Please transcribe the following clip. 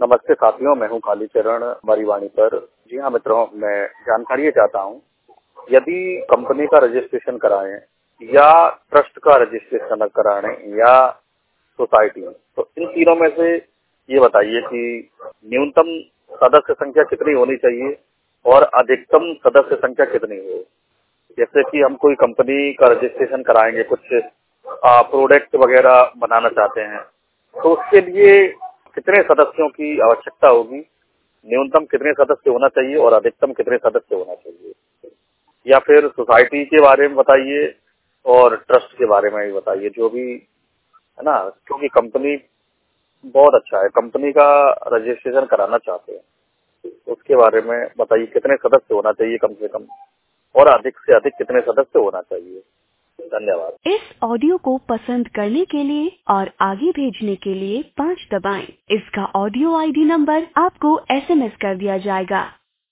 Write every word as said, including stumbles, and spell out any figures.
नमस्ते साथियों, मैं हूं कालीचरण हमारी वाणी पर। जी हाँ मित्रों, मैं जानकारी ये चाहता हूं, यदि कंपनी का रजिस्ट्रेशन कराएं या ट्रस्ट का रजिस्ट्रेशन कराएं या सोसाइटी, तो इन तीनों में से ये बताइए कि न्यूनतम सदस्य संख्या कितनी होनी चाहिए और अधिकतम सदस्य संख्या कितनी हो। जैसे कि हम कोई कंपनी का रजिस्ट्रेशन कराएंगे, कुछ प्रोडक्ट वगैरह बनाना चाहते हैं, तो उसके लिए कितने सदस्यों की आवश्यकता होगी, न्यूनतम कितने सदस्य होना चाहिए और अधिकतम कितने सदस्य होना चाहिए। या फिर सोसाइटी के बारे में बताइए और ट्रस्ट के बारे में भी बताइए, जो भी है ना, क्योंकि कंपनी बहुत अच्छा है, कंपनी का रजिस्ट्रेशन कराना चाहते हैं, उसके बारे में बताइए कितने सदस्य होना चाहिए कम से कम और अधिक से अधिक कितने सदस्य होना चाहिए। धन्यवाद। इस ऑडियो को पसंद करने के लिए और आगे भेजने के लिए पाँच दबाएं। इसका ऑडियो आईडी नंबर आपको एसएमएस कर दिया जाएगा।